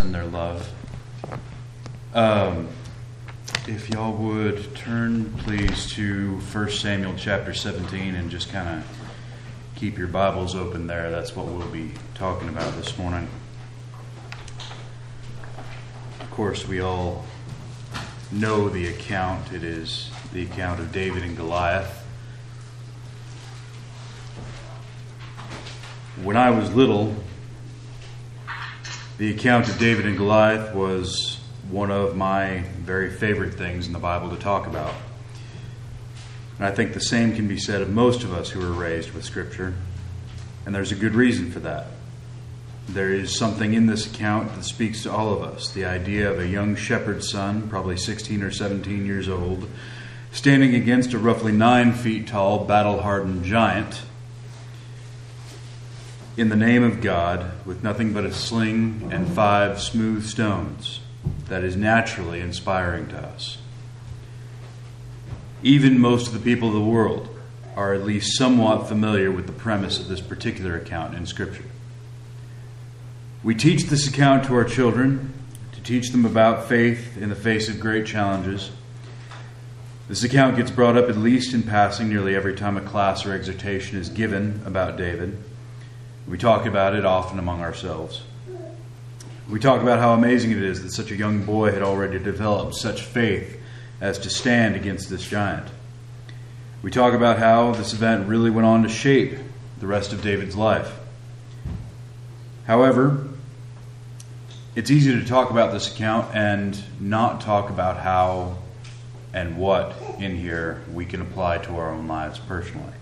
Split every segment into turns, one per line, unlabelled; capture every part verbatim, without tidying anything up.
send their love. Um, if y'all would turn, please, to First Samuel chapter seventeen and just kind of keep your Bibles open there. That's what we'll be talking about this morning. Of course, we all know the account. It is the account of David and Goliath. When I was little, the account of David and Goliath was one of my very favorite things in the Bible to talk about. And I think the same can be said of most of us who are raised with Scripture. And there's a good reason for that. There is something in this account that speaks to all of us. The idea of a young shepherd's son, probably sixteen or seventeen years old, standing against a roughly nine feet tall, battle-hardened giant in the name of God, with nothing but a sling and five smooth stones. That is naturally inspiring to us. Even most of the people of the world are at least somewhat familiar with the premise of this particular account in Scripture. We teach this account to our children to teach them about faith in the face of great challenges. This account gets brought up at least in passing nearly every time a class or exhortation is given about David. We talk about it often among ourselves. We talk about how amazing it is that such a young boy had already developed such faith as to stand against this giant. We talk about how this event really went on to shape the rest of David's life. However, it's easy to talk about this account and not talk about how and what in here we can apply to our own lives personally.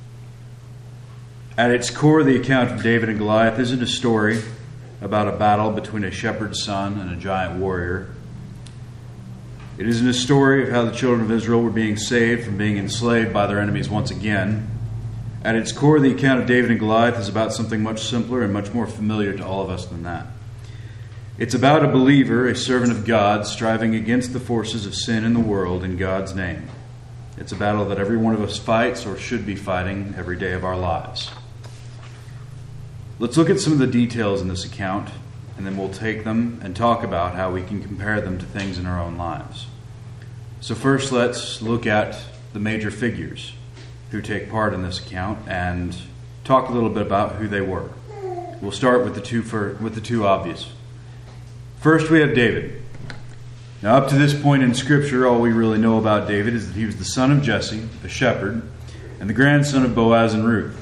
At its core, the account of David and Goliath isn't a story about a battle between a shepherd's son and a giant warrior. It isn't a story of how the children of Israel were being saved from being enslaved by their enemies once again. At its core, the account of David and Goliath is about something much simpler and much more familiar to all of us than that. It's about a believer, a servant of God, striving against the forces of sin in the world in God's name. It's a battle that every one of us fights or should be fighting every day of our lives. Let's look at some of the details in this account, and then we'll take them and talk about how we can compare them to things in our own lives. So first, let's look at the major figures who take part in this account and talk a little bit about who they were. We'll start with the two for, with the two obvious. First, we have David. Now, up to this point in Scripture, all we really know about David is that he was the son of Jesse, a shepherd, and the grandson of Boaz and Ruth.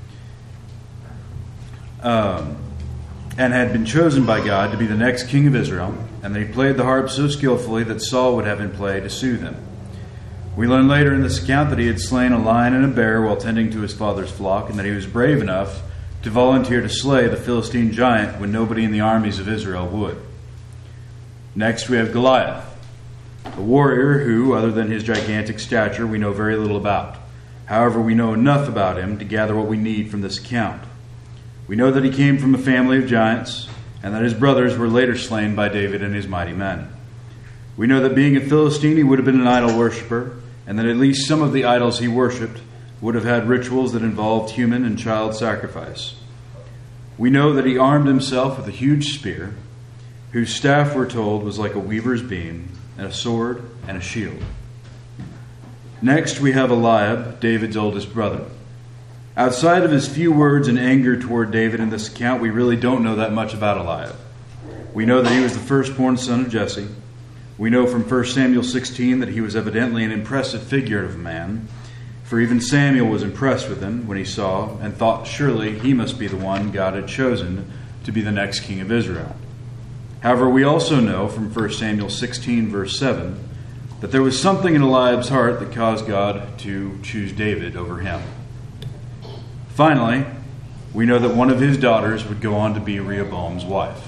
Um, and had been chosen by God to be the next king of Israel, and that he played the harp so skillfully that Saul would have him play to soothe him. We learn later in this account that he had slain a lion and a bear while tending to his father's flock, and that he was brave enough to volunteer to slay the Philistine giant when nobody in the armies of Israel would. Next, we have Goliath, a warrior who, other than his gigantic stature, we know very little about. However, we know enough about him to gather what we need from this account. We know that he came from a family of giants, and that his brothers were later slain by David and his mighty men. We know that being a Philistine, he would have been an idol worshiper, and that at least some of the idols he worshipped would have had rituals that involved human and child sacrifice. We know that he armed himself with a huge spear, whose staff, we're told, was like a weaver's beam, and a sword and a shield. Next, we have Eliab, David's oldest brother. Outside of his few words and anger toward David in this account, we really don't know that much about Eliab. We know that he was the firstborn son of Jesse. We know from First Samuel sixteen that he was evidently an impressive figure of a man, for even Samuel was impressed with him when he saw and thought surely he must be the one God had chosen to be the next king of Israel. However, we also know from First Samuel sixteen, verse seven, that there was something in Eliab's heart that caused God to choose David over him. Finally, we know that one of his daughters would go on to be Rehoboam's wife.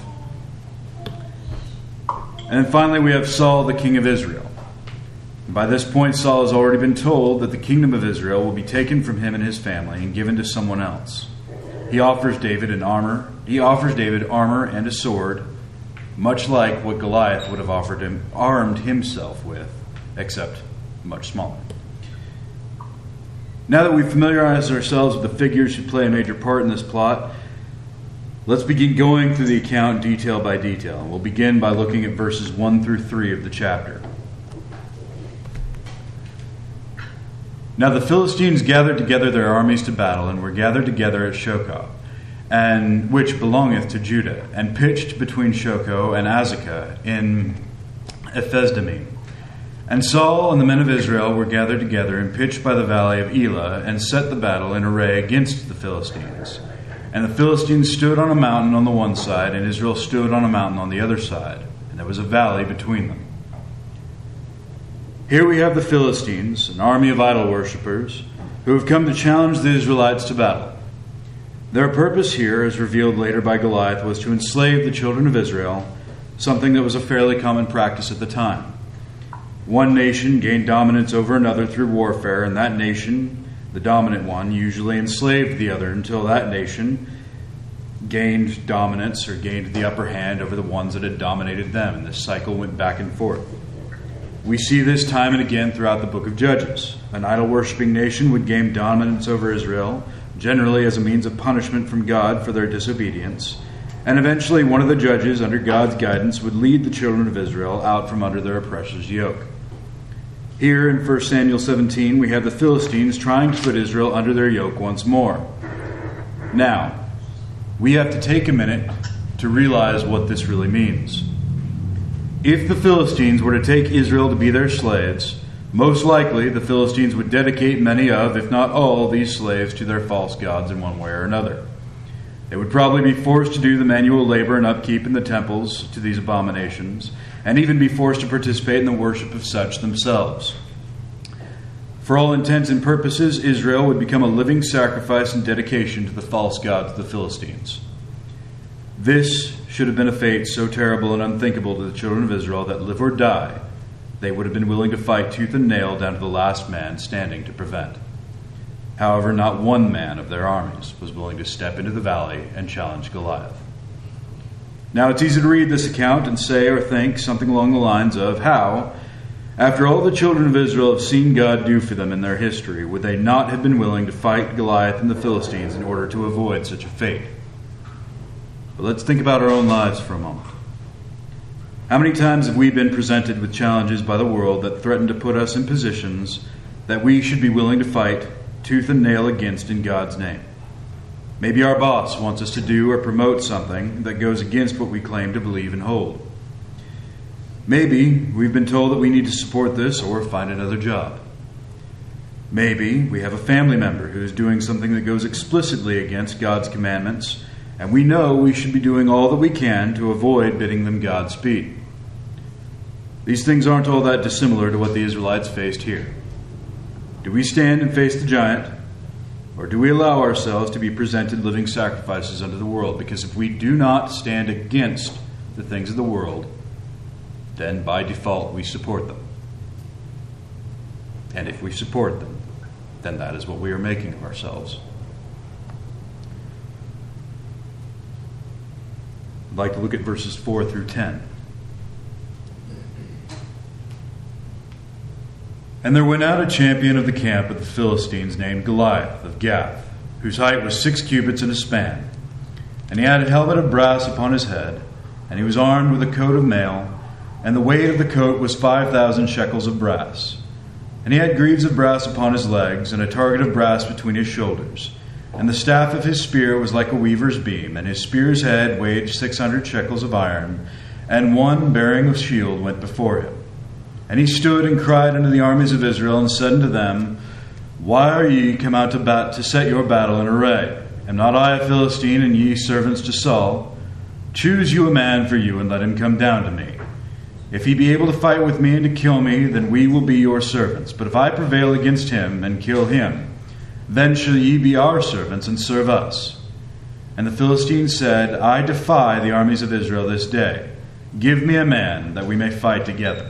And then finally, we have Saul, the king of Israel. And by this point, Saul has already been told that the kingdom of Israel will be taken from him and his family and given to someone else. He offers David an armor. He offers David armor and a sword, much like what Goliath would have offered him, armed himself with, except much smaller. Now that we've familiarized ourselves with the figures who play a major part in this plot, Let's begin going through the account detail by detail. And we'll begin by looking at verses one through three of the chapter. Now the Philistines gathered together their armies to battle, and were gathered together at Shochoh, and which belongeth to Judah, and pitched between Shochoh and Azekah in Ephes-dammim. And Saul and the men of Israel were gathered together and pitched by the valley of Elah, and set the battle in array against the Philistines. And the Philistines stood on a mountain on the one side, and Israel stood on a mountain on the other side, and there was a valley between them. Here we have the Philistines, an army of idol worshippers, who have come to challenge the Israelites to battle. Their purpose here, as revealed later by Goliath, was to enslave the children of Israel, something that was a fairly common practice at the time. One nation gained dominance over another through warfare, and that nation, the dominant one, usually enslaved the other until that nation gained dominance or gained the upper hand over the ones that had dominated them, and this cycle went back and forth. We see this time and again throughout the book of Judges. An idol-worshipping nation would gain dominance over Israel, generally as a means of punishment from God for their disobedience, and eventually one of the judges, under God's guidance, would lead the children of Israel out from under their oppressor's yoke. Here in First Samuel seventeen, we have the Philistines trying to put Israel under their yoke once more. Now, we have to take a minute to realize what this really means. If the Philistines were to take Israel to be their slaves, most likely the Philistines would dedicate many of, if not all, these slaves to their false gods in one way or another. They would probably be forced to do the manual labor and upkeep in the temples to these abominations, and even be forced to participate in the worship of such themselves. For all intents and purposes, Israel would become a living sacrifice and dedication to the false gods of the Philistines. This should have been a fate so terrible and unthinkable to the children of Israel that, live or die, they would have been willing to fight tooth and nail down to the last man standing to prevent. However, not one man of their armies was willing to step into the valley and challenge Goliath. Now, it's easy to read this account and say or think something along the lines of how, after all the children of Israel have seen God do for them in their history, would they not have been willing to fight Goliath and the Philistines in order to avoid such a fate? But let's think about our own lives for a moment. How many times have we been presented with challenges by the world that threaten to put us in positions that we should be willing to fight tooth and nail against in God's name? Maybe our boss wants us to do or promote something that goes against what we claim to believe and hold. Maybe we've been told that we need to support this or find another job. Maybe we have a family member who is doing something that goes explicitly against God's commandments, and we know we should be doing all that we can to avoid bidding them Godspeed. These things aren't all that dissimilar to what the Israelites faced here. Do we stand and face the giant, or do we allow ourselves to be presented living sacrifices unto the world? Because if we do not stand against the things of the world, then by default we support them. And if we support them, then that is what we are making of ourselves. I'd like to look at verses four through ten. And there went out a champion of the camp of the Philistines named Goliath of Gath, whose height was six cubits and a span. And he had a helmet of brass upon his head, and he was armed with a coat of mail, and the weight of the coat was five thousand shekels of brass. And he had greaves of brass upon his legs, and a target of brass between his shoulders. And the staff of his spear was like a weaver's beam, and his spear's head weighed six hundred shekels of iron, and one bearing a shield went before him. And he stood and cried unto the armies of Israel, and said unto them, Why are ye come out to, bat- to set your battle in array? Am not I a Philistine, and ye servants to Saul? Choose you a man for you, and let him come down to me. If he be able to fight with me and to kill me, then we will be your servants. But if I prevail against him and kill him, then shall ye be our servants and serve us. And the Philistines said, I defy the armies of Israel this day. Give me a man that we may fight together.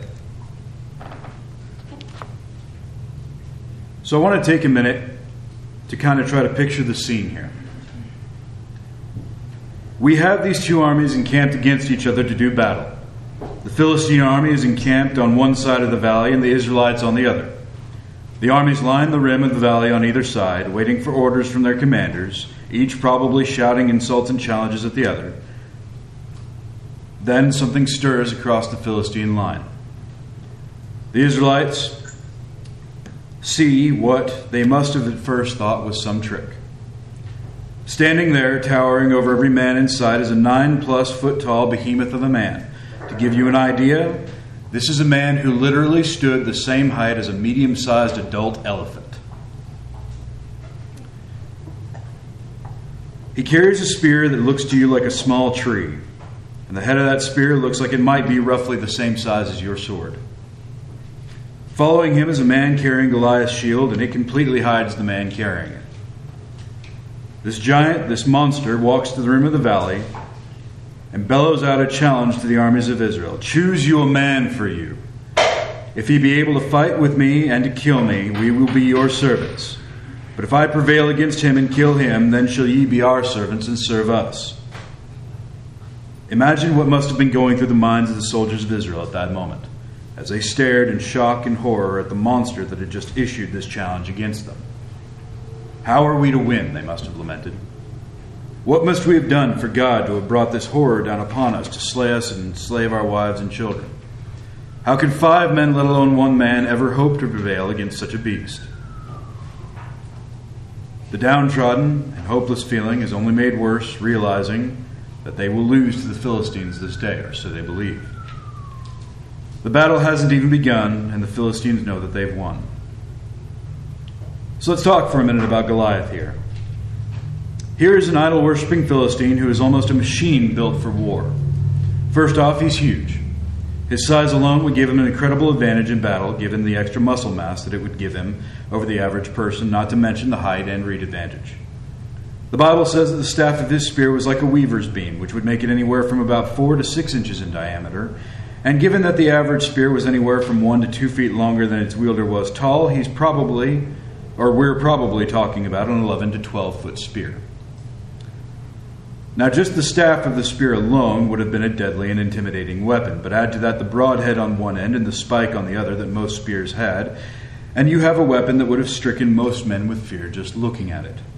So I want to take a minute to kind of try to picture the scene here. We have these two armies encamped against each other to do battle. The Philistine army is encamped on one side of the valley and the Israelites on the other. The armies line the rim of the valley on either side, waiting for orders from their commanders, each probably shouting insults and challenges at the other. Then something stirs across the Philistine line. The Israelites see what they must have at first thought was some trick. Standing there, towering over every man in sight, is a nine-plus-foot-tall behemoth of a man. To give you an idea, this is a man who literally stood the same height as a medium-sized adult elephant. He carries a spear that looks to you like a small tree, and the head of that spear looks like it might be roughly the same size as your sword. Following him is a man carrying Goliath's shield, and it completely hides the man carrying it. This giant, this monster, walks to the rim of the valley and bellows out a challenge to the armies of Israel. Choose you a man for you. If he be able to fight with me and to kill me, we will be your servants. But if I prevail against him and kill him, then shall ye be our servants and serve us. Imagine what must have been going through the minds of the soldiers of Israel at that moment, as they stared in shock and horror at the monster that had just issued this challenge against them. How are we to win, they must have lamented. What must we have done for God to have brought this horror down upon us to slay us and enslave our wives and children? How could five men, let alone one man, ever hope to prevail against such a beast? The downtrodden and hopeless feeling is only made worse, realizing that they will lose to the Philistines this day, or so they believe. The battle hasn't even begun, and the Philistines know that they've won. So let's talk for a minute about Goliath here. Here is an idol-worshipping Philistine who is almost a machine built for war. First off, he's huge. His size alone would give him an incredible advantage in battle, given the extra muscle mass that it would give him over the average person, not to mention the height and reach advantage. The Bible says that the staff of his spear was like a weaver's beam, which would make it anywhere from about four to six inches in diameter. And given that the average spear was anywhere from one to two feet longer than its wielder was tall, he's probably, or we're probably talking about an eleven to twelve foot spear. Now, just the staff of the spear alone would have been a deadly and intimidating weapon, but add to that the broad head on one end and the spike on the other that most spears had, and you have a weapon that would have stricken most men with fear just looking at it.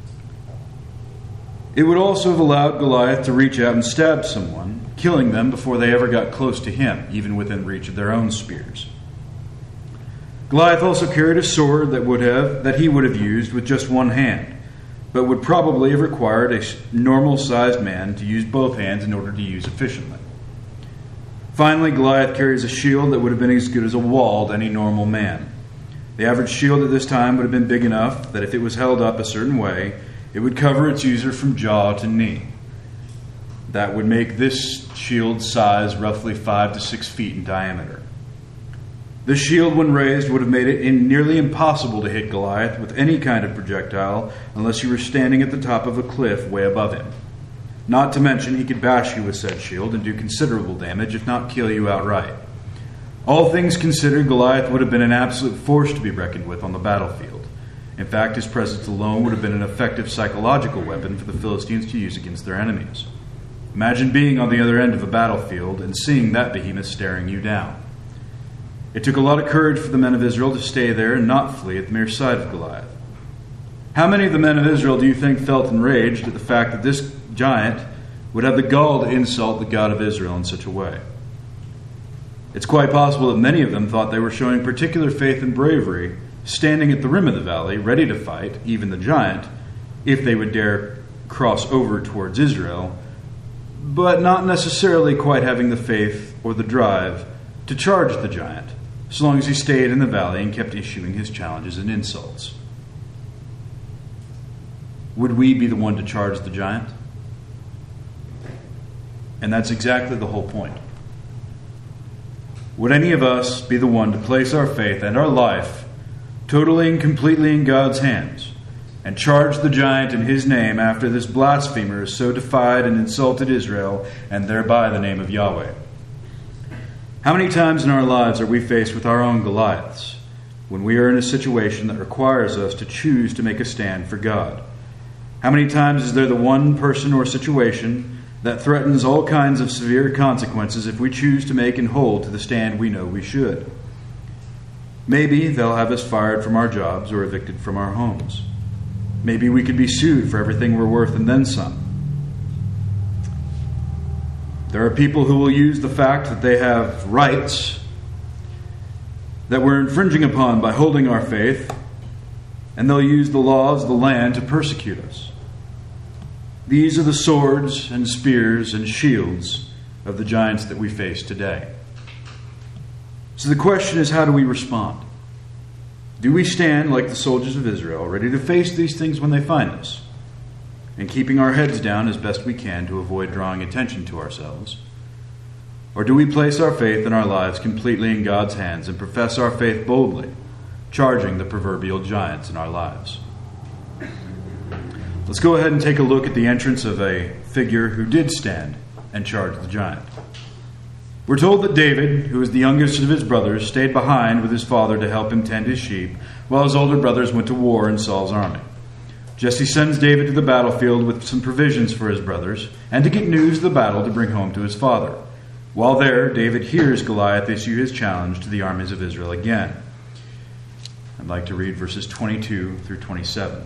It would also have allowed Goliath to reach out and stab someone, killing them before they ever got close to him, even within reach of their own spears. Goliath also carried a sword that would have that he would have used with just one hand, but would probably have required a normal-sized man to use both hands in order to use efficiently. Finally, Goliath carries a shield that would have been as good as a wall to any normal man. The average shield at this time would have been big enough that if it was held up a certain way, it would cover its user from jaw to knee. That would make this shield size roughly five to six feet in diameter. This shield, when raised, would have made it in nearly impossible to hit Goliath with any kind of projectile unless you were standing at the top of a cliff way above him. Not to mention, he could bash you with said shield and do considerable damage, if not kill you outright. All things considered, Goliath would have been an absolute force to be reckoned with on the battlefield. In fact, his presence alone would have been an effective psychological weapon for the Philistines to use against their enemies. Imagine being on the other end of a battlefield and seeing that behemoth staring you down. It took a lot of courage for the men of Israel to stay there and not flee at the mere sight of Goliath. How many of the men of Israel do you think felt enraged at the fact that this giant would have the gall to insult the God of Israel in such a way? It's quite possible that many of them thought they were showing particular faith and bravery, standing at the rim of the valley, ready to fight, even the giant, if they would dare cross over towards Israel, but not necessarily quite having the faith or the drive to charge the giant, so long as he stayed in the valley and kept issuing his challenges and insults. Would we be the one to charge the giant? And that's exactly the whole point. Would any of us be the one to place our faith and our life totally and completely in God's hands and charge the giant in his name after this blasphemer has so defied and insulted Israel and thereby the name of Yahweh? How many times in our lives are we faced with our own Goliaths when we are in a situation that requires us to choose to make a stand for God? How many times is there the one person or situation that threatens all kinds of severe consequences if we choose to make and hold to the stand we know we should? Maybe they'll have us fired from our jobs or evicted from our homes. maybe we could be sued for everything we're worth and then some. There are people who will use the fact that they have rights that we're infringing upon by holding our faith, and they'll use the laws of the land to persecute us. These are the swords and spears and shields of the giants that we face today. So the question is, how do we respond? Do we stand like the soldiers of Israel, ready to face these things when they find us, and keeping our heads down as best we can to avoid drawing attention to ourselves? Or do we place our faith and our lives completely in God's hands and profess our faith boldly, charging the proverbial giants in our lives? Let's go ahead and take a look at the entrance of a figure who did stand and charge the giant. We're told that David, who was the youngest of his brothers, stayed behind with his father to help him tend his sheep, while his older brothers went to war in Saul's army. Jesse sends David to the battlefield with some provisions for his brothers, and to get news of the battle to bring home to his father. While there, David hears Goliath issue his challenge to the armies of Israel again. I'd like to read verses twenty-two through twenty-seven.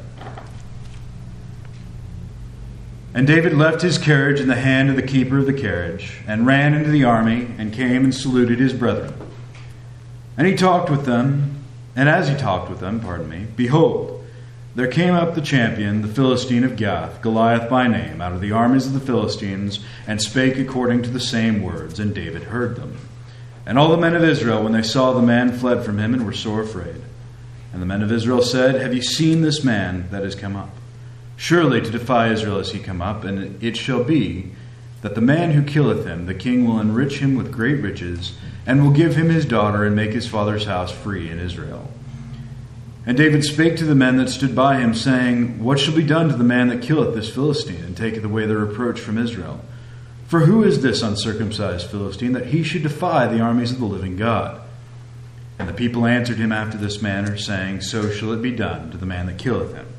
And David left his carriage in the hand of the keeper of the carriage, and ran into the army, and came and saluted his brethren. And he talked with them, and as he talked with them, pardon me, behold, there came up the champion, the Philistine of Gath, Goliath by name, out of the armies of the Philistines, and spake according to the same words, and David heard them. And all the men of Israel, when they saw the man, fled from him, and were sore afraid. And the men of Israel said, Have ye seen this man that is come up? Surely to defy Israel is he come up, and it shall be that the man who killeth him, the king will enrich him with great riches, and will give him his daughter, and make his father's house free in Israel. And David spake to the men that stood by him, saying, What shall be done to the man that killeth this Philistine, and taketh away the reproach from Israel? For who is this uncircumcised Philistine, that he should defy the armies of the living God? And the people answered him after this manner, saying, So shall it be done to the man that killeth him.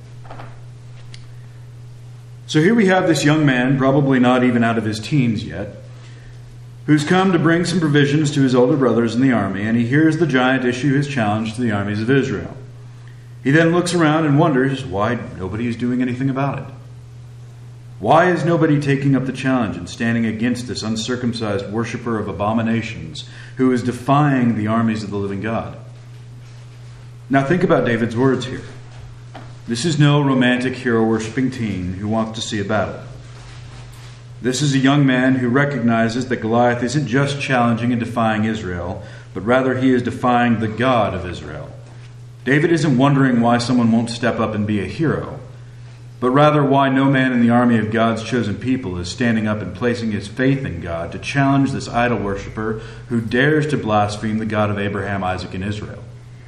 So here we have this young man, probably not even out of his teens yet, who's come to bring some provisions to his older brothers in the army, and he hears the giant issue his challenge to the armies of Israel. He then looks around and wonders why nobody is doing anything about it. Why is nobody taking up the challenge and standing against this uncircumcised worshiper of abominations who is defying the armies of the living God? Now think about David's words here. This is no romantic hero-worshipping teen who wants to see a battle. This is a young man who recognizes that Goliath isn't just challenging and defying Israel, but rather he is defying the God of Israel. David isn't wondering why someone won't step up and be a hero, but rather why no man in the army of God's chosen people is standing up and placing his faith in God to challenge this idol worshiper who dares to blaspheme the God of Abraham, Isaac, and Israel.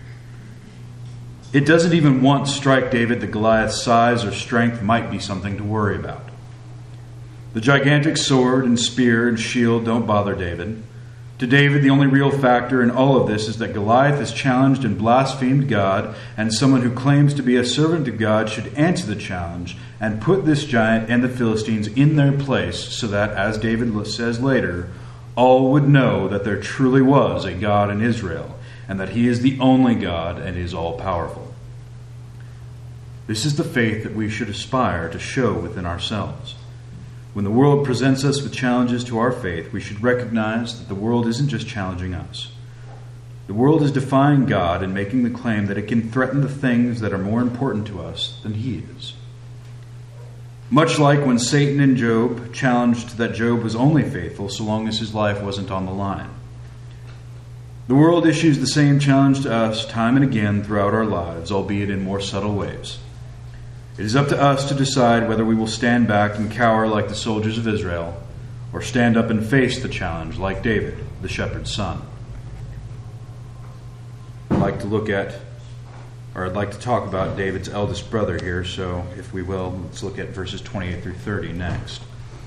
It doesn't even once strike David that Goliath's size or strength might be something to worry about. The gigantic sword and spear and shield don't bother David. To David, the only real factor in all of this is that Goliath has challenged and blasphemed God, and someone who claims to be a servant of God should answer the challenge and put this giant and the Philistines in their place so that, as David says later, all would know that there truly was a God in Israel, and that he is the only God and is all-powerful. This is the faith that we should aspire to show within ourselves. When the world presents us with challenges to our faith, we should recognize that the world isn't just challenging us. The world is defying God and making the claim that it can threaten the things that are more important to us than he is. Much like when Satan and Job challenged that Job was only faithful so long as his life wasn't on the line. The world issues the same challenge to us time and again throughout our lives, albeit in more subtle ways. It is up to us to decide whether we will stand back and cower like the soldiers of Israel, or stand up and face the challenge like David, the shepherd's son. I'd like to look at, or I'd like to talk about David's eldest brother here, so if we will, let's look at verses twenty-eight through thirty next.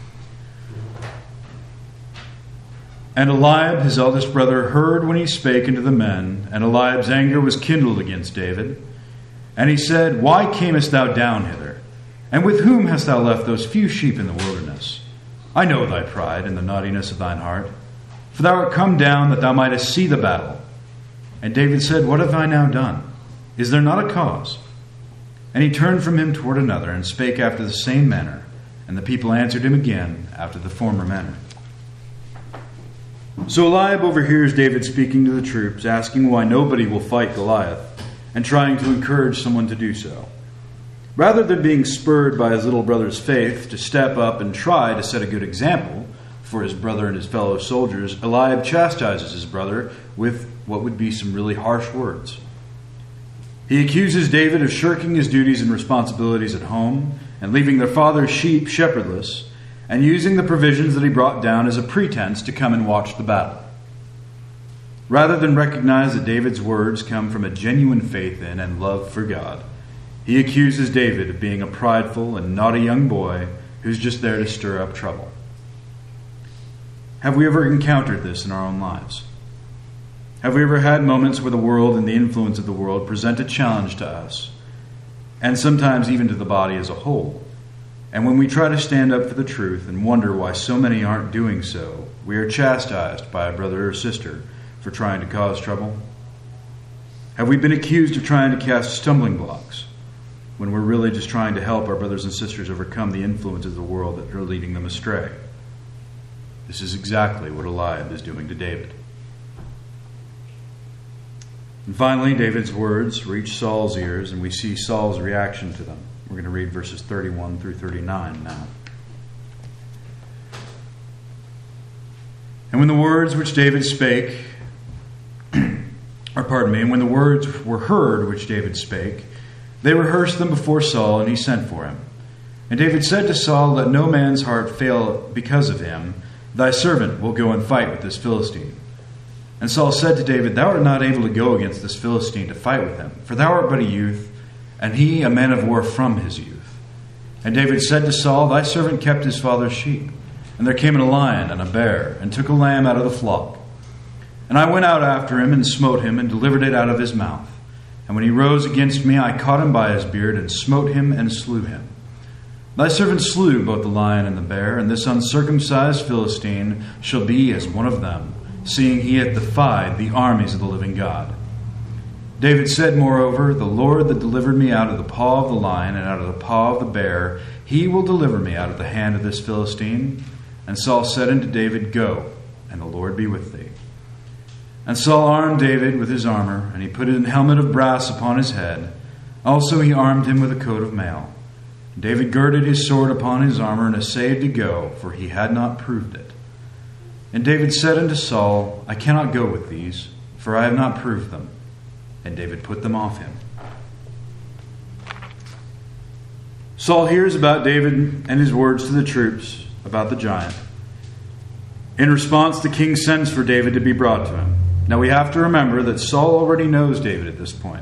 And Eliab, his eldest brother, heard when he spake unto the men, and Eliab's anger was kindled against David. And he said, Why camest thou down hither? And with whom hast thou left those few sheep in the wilderness? I know thy pride and the naughtiness of thine heart. For thou art come down that thou mightest see the battle. And David said, What have I now done? Is there not a cause? And he turned from him toward another, and spake after the same manner. And the people answered him again after the former manner. So Eliab overhears David speaking to the troops, asking why nobody will fight Goliath, and trying to encourage someone to do so. Rather than being spurred by his little brother's faith to step up and try to set a good example for his brother and his fellow soldiers, Eliab chastises his brother with what would be some really harsh words. He accuses David of shirking his duties and responsibilities at home and leaving their father's sheep shepherdless, and using the provisions that he brought down as a pretense to come and watch the battle. Rather than recognize that David's words come from a genuine faith in and love for God, he accuses David of being a prideful and naughty young boy who's just there to stir up trouble. Have we ever encountered this in our own lives? Have we ever had moments where the world and the influence of the world present a challenge to us, and sometimes even to the body as a whole? And when we try to stand up for the truth and wonder why so many aren't doing so, we are chastised by a brother or sister for trying to cause trouble? Have we been accused of trying to cast stumbling blocks when we're really just trying to help our brothers and sisters overcome the influence of the world that are leading them astray? This is exactly what Eliab is doing to David. And finally, David's words reach Saul's ears, and we see Saul's reaction to them. We're going to read verses thirty-one through thirty-nine now. And when the words which David spake, or pardon me, and when the words were heard which David spake, they rehearsed them before Saul, and he sent for him. And David said to Saul, Let no man's heart fail because of him. Thy servant will go and fight with this Philistine. And Saul said to David, Thou art not able to go against this Philistine to fight with him, for thou art but a youth, and he a man of war from his youth. And David said to Saul, Thy servant kept his father's sheep. And there came in a lion and a bear, and took a lamb out of the flock. And I went out after him, and smote him, and delivered it out of his mouth. And when he rose against me, I caught him by his beard, and smote him, and slew him. Thy servant slew both the lion and the bear, and this uncircumcised Philistine shall be as one of them, seeing he hath defied the armies of the living God. David said, moreover, The Lord that delivered me out of the paw of the lion and out of the paw of the bear, he will deliver me out of the hand of this Philistine. And Saul said unto David, Go, and the Lord be with thee. And Saul armed David with his armor, and he put a helmet of brass upon his head. Also he armed him with a coat of mail. David girded his sword upon his armor, and essayed to go, for he had not proved it. And David said unto Saul, I cannot go with these, for I have not proved them. And David put them off him. Saul hears about David and his words to the troops about the giant. In response, the king sends for David to be brought to him. Now we have to remember that Saul already knows David at this point.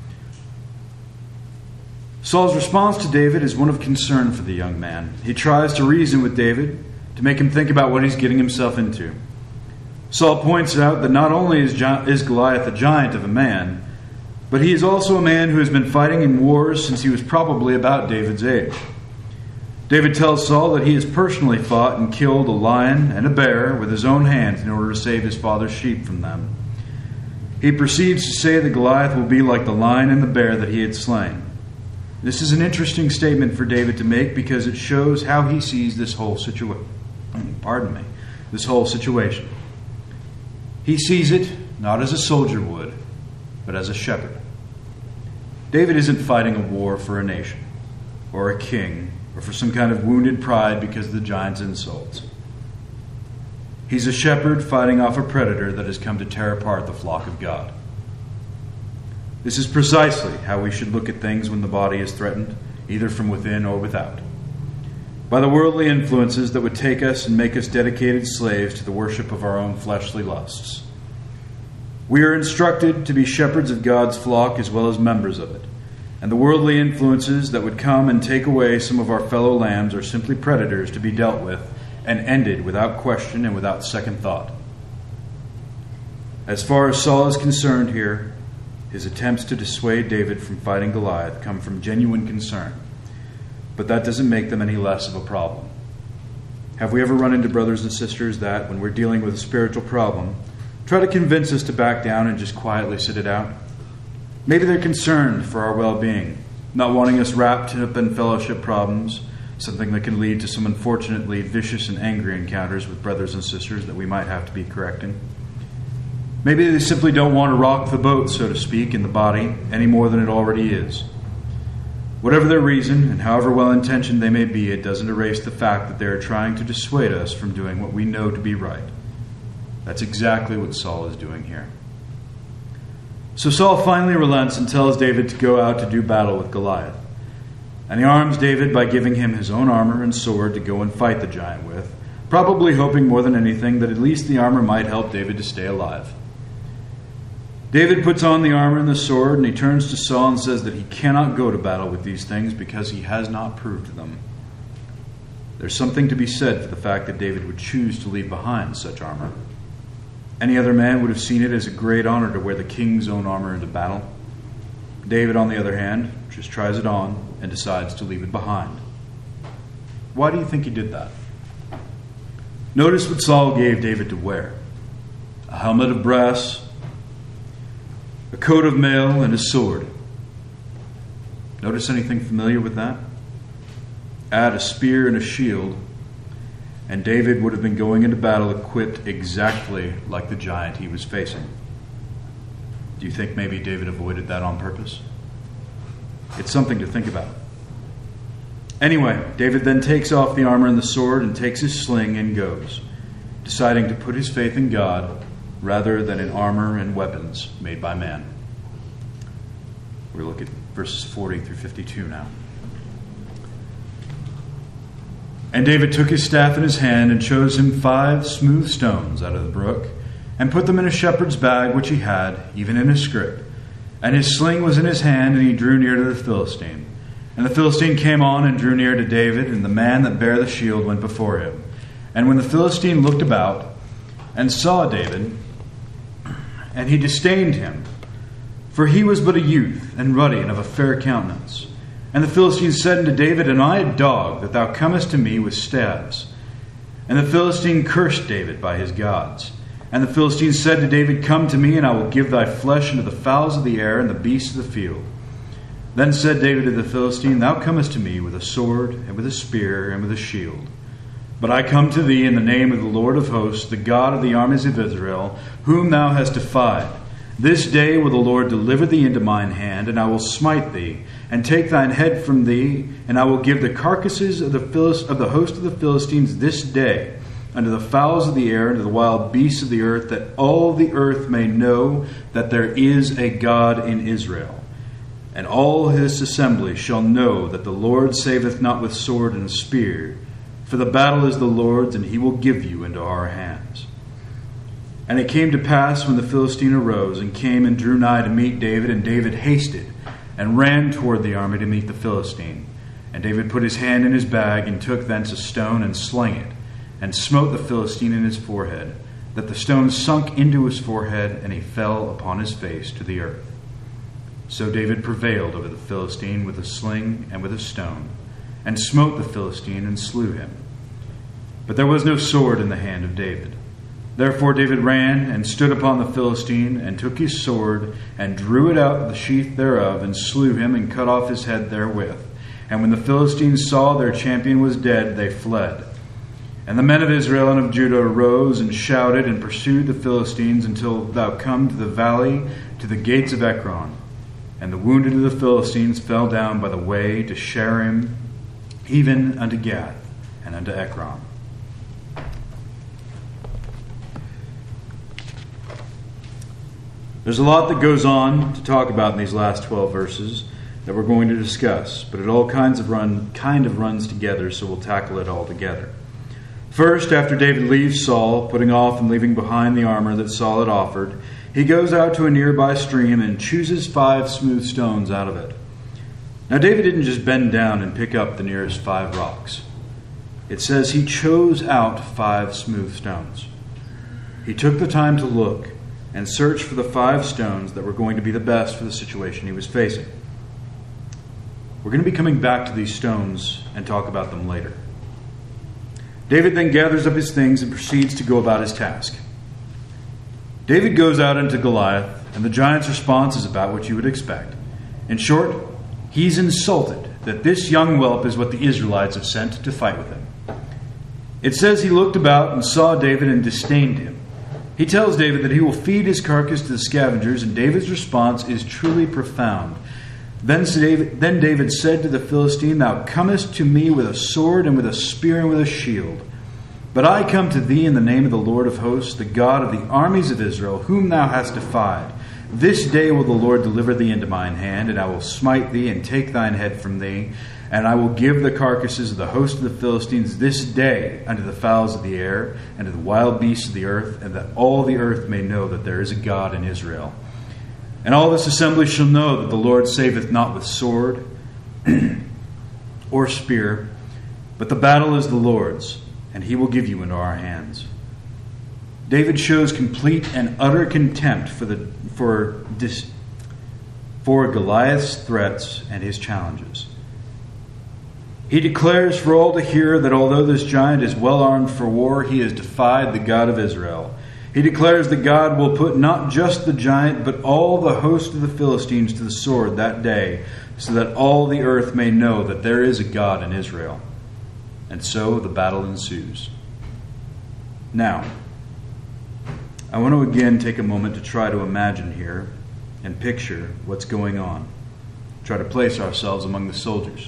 Saul's response to David is one of concern for the young man. He tries to reason with David to make him think about what he's getting himself into. Saul points out that not only is, is Goliath a giant of a man, but he is also a man who has been fighting in wars since he was probably about David's age. David tells Saul that he has personally fought and killed a lion and a bear with his own hands in order to save his father's sheep from them. He proceeds to say that Goliath will be like the lion and the bear that he had slain. This is an interesting statement for David to make because it shows how he sees this whole situation. Pardon me, this whole situation. He sees it not as a soldier would, but as a shepherd. David isn't fighting a war for a nation, or a king, or for some kind of wounded pride because of the giant's insults. He's a shepherd fighting off a predator that has come to tear apart the flock of God. This is precisely how we should look at things when the body is threatened, either from within or without. By the worldly influences that would take us and make us dedicated slaves to the worship of our own fleshly lusts. We are instructed to be shepherds of God's flock as well as members of it. And the worldly influences that would come and take away some of our fellow lambs are simply predators to be dealt with and ended without question and without second thought. As far as Saul is concerned here, his attempts to dissuade David from fighting Goliath come from genuine concern. But that doesn't make them any less of a problem. Have we ever run into brothers and sisters that, when we're dealing with a spiritual problem, try to convince us to back down and just quietly sit it out? Maybe they're concerned for our well-being, not wanting us wrapped up in fellowship problems, something that can lead to some unfortunately vicious and angry encounters with brothers and sisters that we might have to be correcting. Maybe they simply don't want to rock the boat, so to speak, in the body any more than it already is. Whatever their reason, and however well-intentioned they may be, it doesn't erase the fact that they are trying to dissuade us from doing what we know to be right. That's exactly what Saul is doing here. So Saul finally relents and tells David to go out to do battle with Goliath. And he arms David by giving him his own armor and sword to go and fight the giant with, probably hoping more than anything that at least the armor might help David to stay alive. David puts on the armor and the sword, and he turns to Saul and says that he cannot go to battle with these things because he has not proved them. There's something to be said for the fact that David would choose to leave behind such armor. Any other man would have seen it as a great honor to wear the king's own armor into battle. David, on the other hand, just tries it on and decides to leave it behind. Why do you think he did that? Notice what Saul gave David to wear. A helmet of brass, a coat of mail, and a sword. Notice anything familiar with that? Add a spear and a shield, and David would have been going into battle equipped exactly like the giant he was facing. Do you think maybe David avoided that on purpose? It's something to think about. Anyway, David then takes off the armor and the sword and takes his sling and goes, deciding to put his faith in God rather than in armor and weapons made by man. We look at verses forty through fifty-two now. And David took his staff in his hand and chose him five smooth stones out of the brook and put them in a shepherd's bag which he had, even in his scrip. And his sling was in his hand, and he drew near to the Philistine. And the Philistine came on and drew near to David, and the man that bare the shield went before him. And when the Philistine looked about and saw David, and he disdained him, for he was but a youth, and ruddy, and of a fair countenance. And the Philistine said unto David, Am I a dog, that thou comest to me with staves? And the Philistine cursed David by his gods. And the Philistine said to David, Come to me, and I will give thy flesh unto the fowls of the air and the beasts of the field. Then said David to the Philistine, Thou comest to me with a sword, and with a spear, and with a shield. But I come to thee in the name of the Lord of hosts, the God of the armies of Israel, whom thou hast defied. This day will the Lord deliver thee into mine hand, and I will smite thee, and take thine head from thee, and I will give the carcasses of the, Philist- of the host of the Philistines this day unto the fowls of the air, and to the wild beasts of the earth, that all the earth may know that there is a God in Israel. And all his assembly shall know that the Lord saveth not with sword and spear, for the battle is the Lord's, and he will give you into our hands. And it came to pass, when the Philistine arose and came and drew nigh to meet David, and David hasted and ran toward the army to meet the Philistine. And David put his hand in his bag, and took thence a stone, and slang it, and smote the Philistine in his forehead, that the stone sunk into his forehead, and he fell upon his face to the earth. So David prevailed over the Philistine with a sling and with a stone, and smote the Philistine and slew him. But there was no sword in the hand of David. Therefore David ran and stood upon the Philistine, and took his sword, and drew it out of the sheath thereof, and slew him, and cut off his head therewith. And when the Philistines saw their champion was dead, they fled. And the men of Israel and of Judah arose and shouted and pursued the Philistines until thou come to the valley, to the gates of Ekron. And the wounded of the Philistines fell down by the way to Shaaraim, even unto Gath, and unto Ekron. There's a lot that goes on to talk about in these last twelve verses that we're going to discuss, but it all kinds of run kind of runs together, so we'll tackle it all together. First, after David leaves Saul, putting off and leaving behind the armor that Saul had offered, he goes out to a nearby stream and chooses five smooth stones out of it. Now, David didn't just bend down and pick up the nearest five rocks. It says he chose out five smooth stones. He took the time to look and search for the five stones that were going to be the best for the situation he was facing. We're going to be coming back to these stones and talk about them later. David then gathers up his things and proceeds to go about his task. David goes out into Goliath, and the giant's response is about what you would expect. In short, He's insulted that this young whelp is what the Israelites have sent to fight with him. It says he looked about and saw David and disdained him. He tells David that he will feed his carcass to the scavengers, and David's response is truly profound. Then David, then David said to the Philistine, "Thou comest to me with a sword and with a spear and with a shield. But I come to thee in the name of the Lord of hosts, the God of the armies of Israel, whom thou hast defied. This day will the Lord deliver thee into mine hand, and I will smite thee and take thine head from thee. And I will give the carcasses of the host of the Philistines this day unto the fowls of the air and to the wild beasts of the earth, and that all the earth may know that there is a God in Israel. And all this assembly shall know that the Lord saveth not with sword or spear, but the battle is the Lord's, and he will give you into our hands." David shows complete and utter contempt for the for dis, for Goliath's threats and his challenges. He declares for all to hear that although this giant is well armed for war, he has defied the God of Israel. He declares that God will put not just the giant, but all the host of the Philistines to the sword that day, so that all the earth may know that there is a God in Israel. And so the battle ensues. Now, I want to again take a moment to try to imagine here and picture what's going on. Try to place ourselves among the soldiers.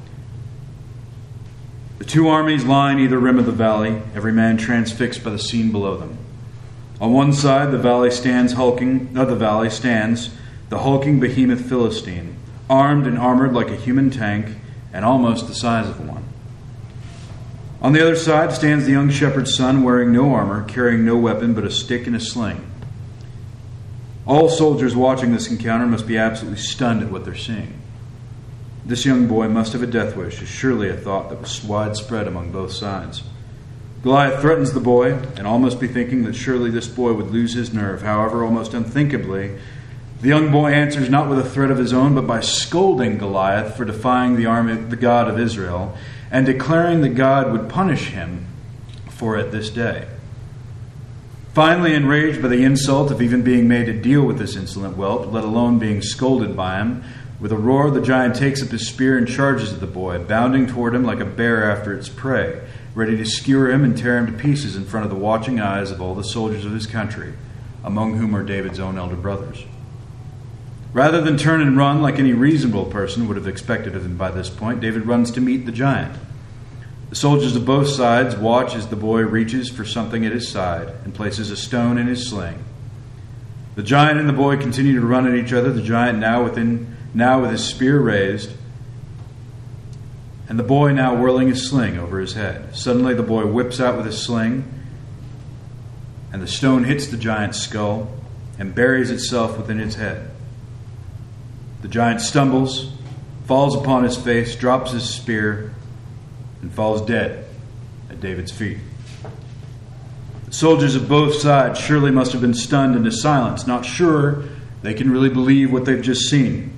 The two armies line either rim of the valley, every man transfixed by the scene below them. On one side, the valley stands hulking, of the valley stands the hulking behemoth Philistine, armed and armored like a human tank, and almost the size of one. On the other side stands the young shepherd's son, wearing no armor, carrying no weapon but a stick and a sling. All soldiers watching this encounter must be absolutely stunned at what they're seeing. This young boy must have a death wish, is surely a thought that was widespread among both sides. Goliath threatens the boy, and all must be thinking that surely this boy would lose his nerve. However, almost unthinkably, the young boy answers not with a threat of his own, but by scolding Goliath for defying the army, the God of Israel, and declaring that God would punish him for it this day. Finally, enraged by the insult of even being made to deal with this insolent whelp, let alone being scolded by him, with a roar the giant takes up his spear and charges at the boy, bounding toward him like a bear after its prey, ready to skewer him and tear him to pieces in front of the watching eyes of all the soldiers of his country, among whom are David's own elder brothers. Rather than turn and run like any reasonable person would have expected of him by this point, David runs to meet the giant. The soldiers of both sides watch as the boy reaches for something at his side and places a stone in his sling. The giant and the boy continue to run at each other, the giant now within now with his spear raised, and the boy now whirling his sling over his head. Suddenly the boy whips out with his sling, and the stone hits the giant's skull and buries itself within its head. The giant stumbles, falls upon his face, drops his spear, and falls dead at David's feet. The soldiers of both sides surely must have been stunned into silence, not sure they can really believe what they've just seen.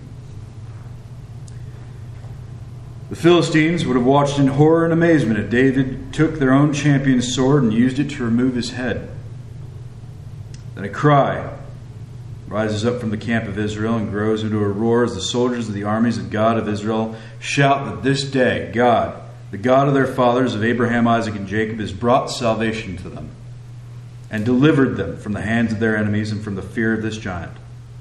The Philistines would have watched in horror and amazement as David took their own champion's sword and used it to remove his head. Then a cry rises up from the camp of Israel and grows into a roar as the soldiers of the armies of God of Israel shout that this day God, the God of their fathers, of Abraham, Isaac, and Jacob, has brought salvation to them and delivered them from the hands of their enemies and from the fear of this giant.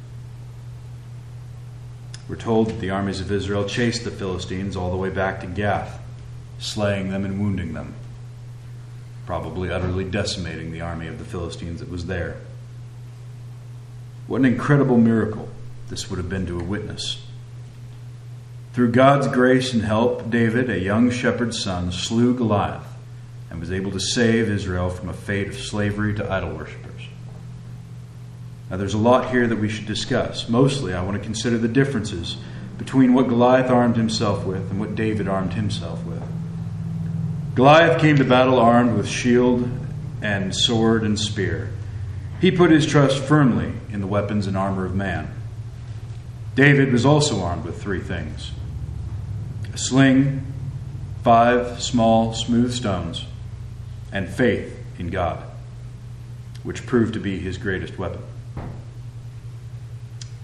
We're told that the armies of Israel chased the Philistines all the way back to Gath, slaying them and wounding them, probably utterly decimating the army of the Philistines that was there. What an incredible miracle this would have been to a witness. Through God's grace and help, David, a young shepherd's son, slew Goliath and was able to save Israel from a fate of slavery to idol worshippers. Now, there's a lot here that we should discuss. Mostly, I want to consider the differences between what Goliath armed himself with and what David armed himself with. Goliath came to battle armed with shield and sword and spear. He put his trust firmly in the weapons and armor of man. David was also armed with three things: a sling, five small, smooth stones, and faith in God, which proved to be his greatest weapon.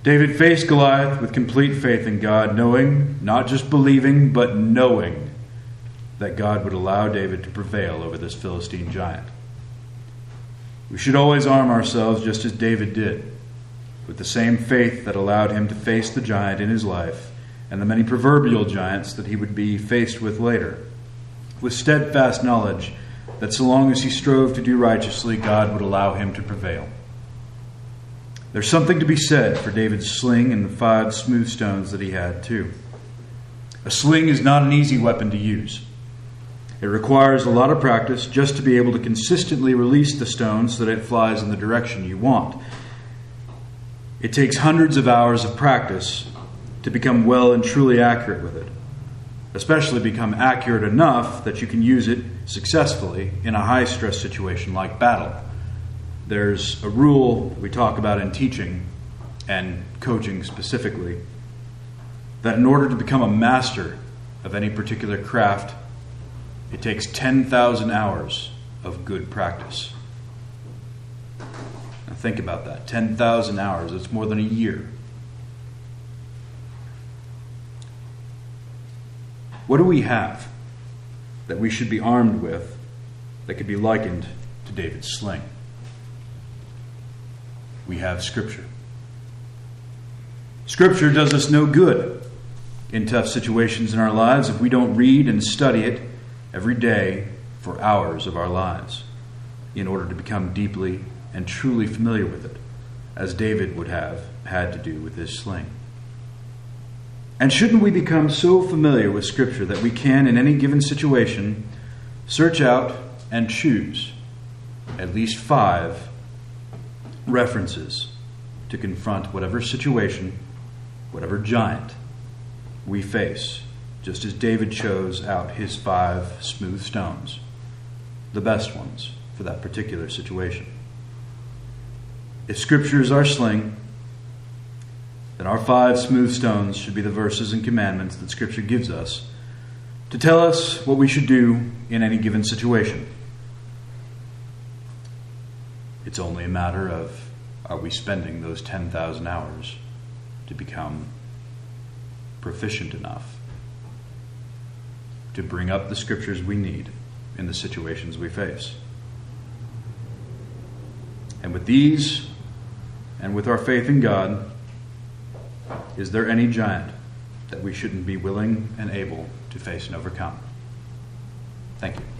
David faced Goliath with complete faith in God, knowing, not just believing, but knowing that God would allow David to prevail over this Philistine giant. We should always arm ourselves just as David did, with the same faith that allowed him to face the giant in his life and the many proverbial giants that he would be faced with later, with steadfast knowledge that so long as he strove to do righteously, God would allow him to prevail. There's something to be said for David's sling and the five smooth stones that he had too. A sling is not an easy weapon to use. It requires a lot of practice just to be able to consistently release the stone so that it flies in the direction you want. It takes hundreds of hours of practice to become well and truly accurate with it, especially become accurate enough that you can use it successfully in a high-stress situation like battle. There's a rule that we talk about in teaching and coaching specifically, that in order to become a master of any particular craft, it takes ten thousand hours of good practice. Now think about that. ten thousand hours. It's more than a year. What do we have that we should be armed with that could be likened to David's sling? We have Scripture. Scripture does us no good in tough situations in our lives if we don't read and study it every day for hours of our lives in order to become deeply and truly familiar with it, as David would have had to do with his sling. And shouldn't we become so familiar with Scripture that we can, in any given situation, search out and choose at least five references to confront whatever situation, whatever giant we face, just as David chose out his five smooth stones, the best ones for that particular situation. If Scripture is our sling, then our five smooth stones should be the verses and commandments that Scripture gives us to tell us what we should do in any given situation. It's only a matter of, are we spending those ten thousand hours to become proficient enough to bring up the Scriptures we need in the situations we face? And with these, and with our faith in God, is there any giant that we shouldn't be willing and able to face and overcome? Thank you.